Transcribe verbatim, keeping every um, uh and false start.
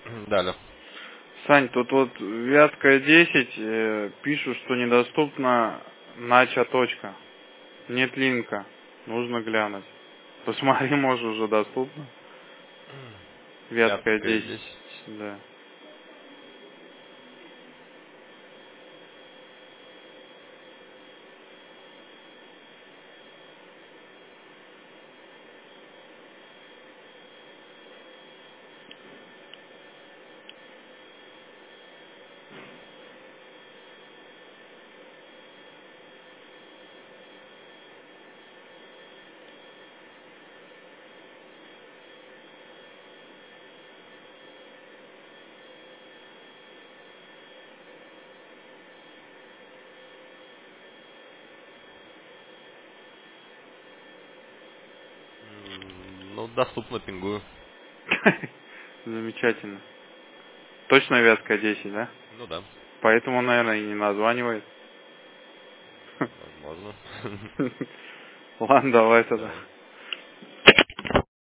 Да, алло. Сань, тут вот Вятская десять э, пишут, что недоступна нача точка. Нет линка. Нужно глянуть. Посмотри, может уже доступно. Вятская Вятская десять. десять. Да. М, Ну, доступно, пингую. Замечательно. Точно Вятская десять, да? Ну да, Поэтому, наверное, и не названивает. возможно. Ладно, давай тогда. Давай.